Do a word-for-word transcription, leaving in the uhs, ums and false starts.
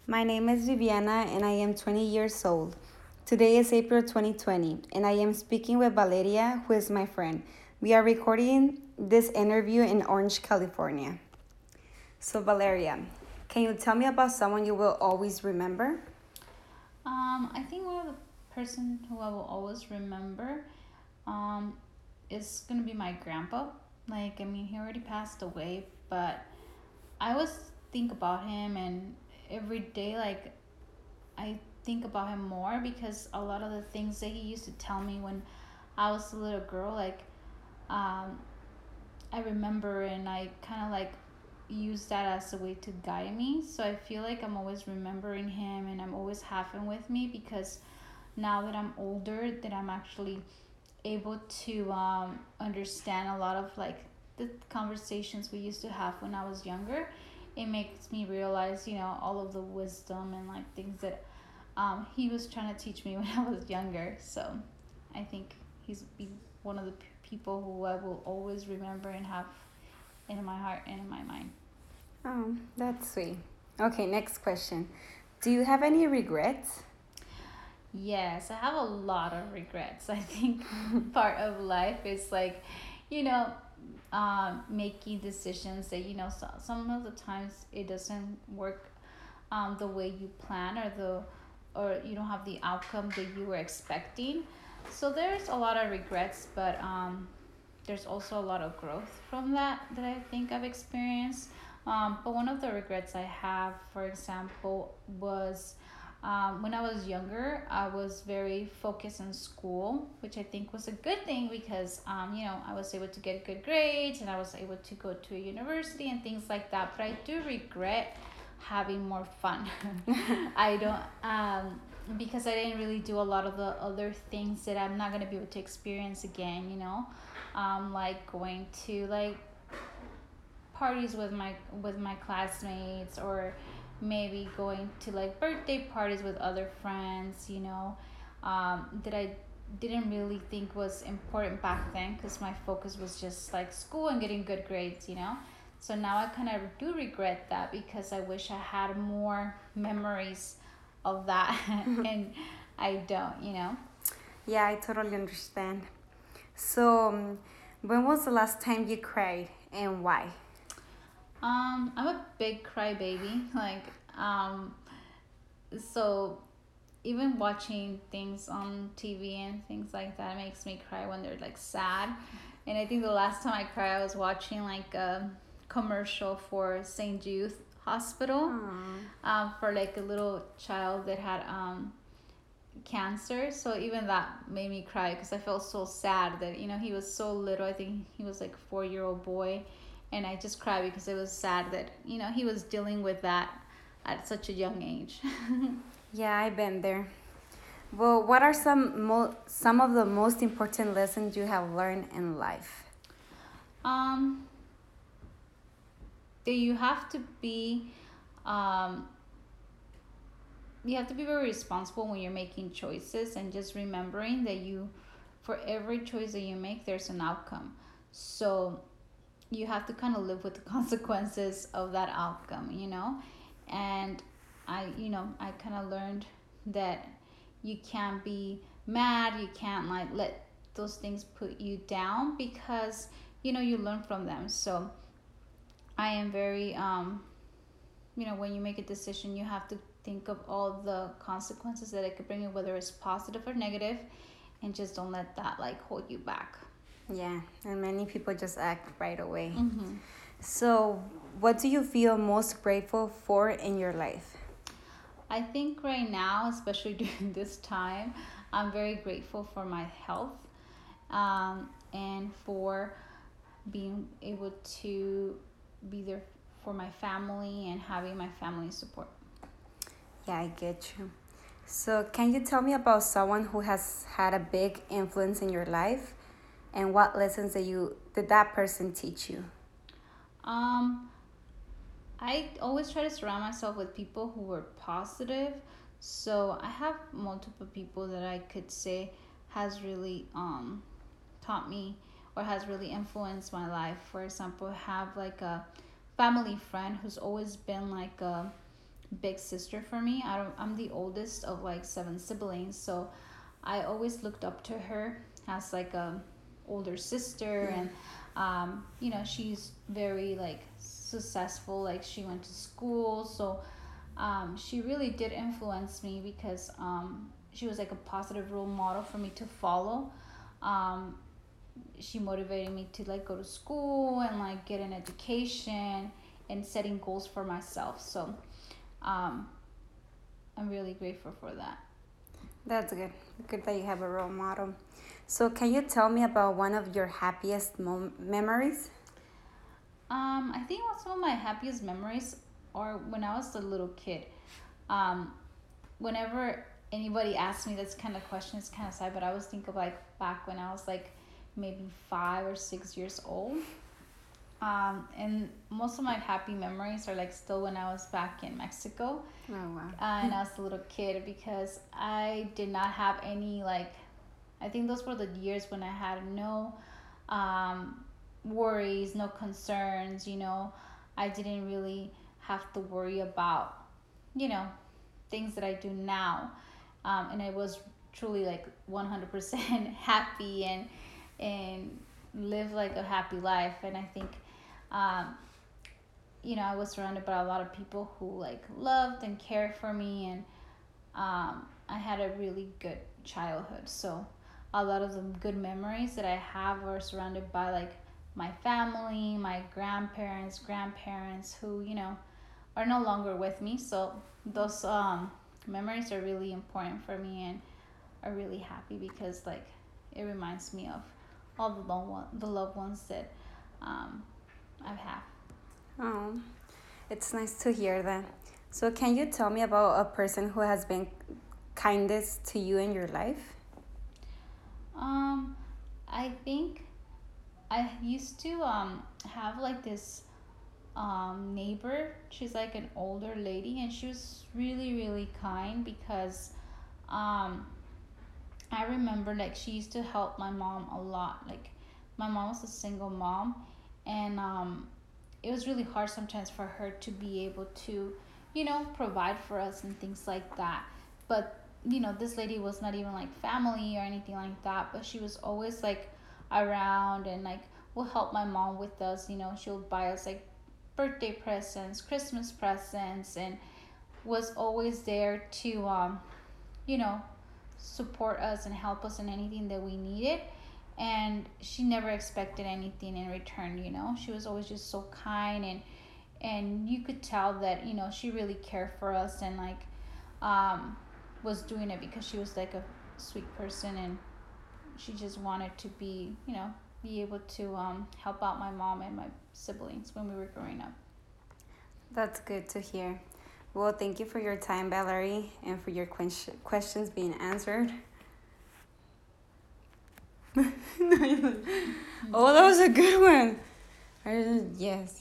My name is Viviana and I am twenty years old. Today is April twenty twenty and I am speaking with Valeria, who is my friend. We are recording this interview in Orange, California. So, Valeria, can you tell me about someone you will always remember? Um, I think one of the person who I will always remember um, is gonna be my grandpa. Like, I mean, he already passed away, but I always think about him, and every day, like, I think about him more because a lot of the things that he used to tell me when I was a little girl, like, um, I remember, and I kind of like use that as a way to guide me. So I feel like I'm always remembering him, and I'm always have him with me because now that I'm older, that I'm actually able to um, understand a lot of like the conversations we used to have when I was younger. It makes me realize, you know, all of the wisdom and like things that um, he was trying to teach me when I was younger. So I think he's be one of the p- people who I will always remember and have in my heart and in my mind. Oh, that's sweet. Okay, next question. Do you have any regrets? Yes, I have a lot of regrets. I think part of life is like, you know, um, making decisions that, you know, so, some of the times it doesn't work um, the way you plan, or the or you don't have the outcome that you were expecting. So there's a lot of regrets, but um, there's also a lot of growth from that that I think I've experienced. Um, but one of the regrets I have, for example, was um, when I was younger, I was very focused on school, which I think was a good thing because, um, you know, I was able to get good grades and I was able to go to a university and things like that. But I do regret having more fun. I don't, um, because I didn't really do a lot of the other things that I'm not going to be able to experience again, you know, um, like going to like parties with my with my classmates, or maybe going to like birthday parties with other friends, you know, um, that I didn't really think was important back then because my focus was just like school and getting good grades, you know. So now I kind of do regret that because I wish I had more memories of that and I don't, you know. Yeah, I totally understand. So, um, when was the last time you cried and why? Um, I'm a big crybaby. Like, um, so even watching things on T V and things like that makes me cry when they're like sad. And I think the last time I cried, I was watching like a commercial for Saint Jude Hospital, Aw. um, for like a little child that had um, cancer. So even that made me cry because I felt so sad that, you know, he was so little. I think he was like a four year old boy, and I just cried because it was sad that, you know, he was dealing with that at such a young age. Yeah, I've been there. Well, what are some mo- some of the most important lessons you have learned in life? um, that you have to be um, you have to be very responsible when you're making choices, and just remembering that you, for every choice that you make, there's an outcome. So you have to kind of live with the consequences of that outcome, you know. And I, you know, I kind of learned that you can't be mad, you can't like let those things put you down because, you know, you learn from them. So I am very um you know, when you make a decision, you have to think of all the consequences that it could bring you, whether it's positive or negative, and just don't let that like hold you back. Yeah, and many people just act right away. Mm-hmm. So, what do you feel most grateful for in your life? I think right now, especially during this time, I'm very grateful for my health, um, and for being able to be there for my family and having my family support. Yeah, I get you. So, can you tell me about someone who has had a big influence in your life and what lessons that you did that person teach you? Um, I always try to surround myself with people who were positive. So I have multiple people that I could say has really um taught me or has really influenced my life. For example, I have like a family friend who's always been like a big sister for me. I don't, I'm the oldest of like seven siblings, so I always looked up to her as like a older sister. Yeah. And um, you know, she's very like successful. Like she went to school, so um, she really did influence me because um, she was like a positive role model for me to follow. Um, she motivated me to like go to school and like get an education and setting goals for myself. So um, I'm really grateful for that. That's good. Good that you have a role model. So, can you tell me about one of your happiest mom- memories? Um, I think some of my happiest memories are when I was a little kid. Um, Whenever anybody asks me this kind of question, it's kind of sad, but I always think of like back when I was like maybe five or six years old. Um, and most of my happy memories are like still when I was back in Mexico, Oh, wow. uh, and I was a little kid because I did not have any like, I think those were the years when I had no um, worries, no concerns, you know. I didn't really have to worry about, you know, things that I do now. Um, and I was truly like one hundred percent happy and and live like a happy life. And I think um, you know, I was surrounded by a lot of people who like loved and cared for me. And um, I had a really good childhood. So a lot of the good memories that I have are surrounded by like my family, my grandparents, grandparents who, you know, are no longer with me. So those um, memories are really important for me and are really happy because like it reminds me of all the loved one, the loved ones that um, I've had. Oh, it's nice to hear that. So, can you tell me about a person who has been kindest to you in your life? Um, I think I used to um have like this um neighbor. She's like an older lady, and she was really really kind because um I remember like she used to help my mom a lot. Like my mom was a single mom, and um it was really hard sometimes for her to be able to, you know, provide for us and things like that. But you know, this lady was not even like family or anything like that, but she was always like around and like will help my mom with us. You know, she'll buy us like birthday presents, Christmas presents, and was always there to um you know, support us and help us in anything that we needed. And she never expected anything in return, you know. She was always just so kind, and and you could tell that, you know, she really cared for us and like um was doing it because she was like a sweet person, and she just wanted to be, you know, be able to um help out my mom and my siblings when we were growing up. That's good to hear. Well, thank you for your time, Valerie, and for your ques- questions being answered. Oh, that was a good one. I, yes.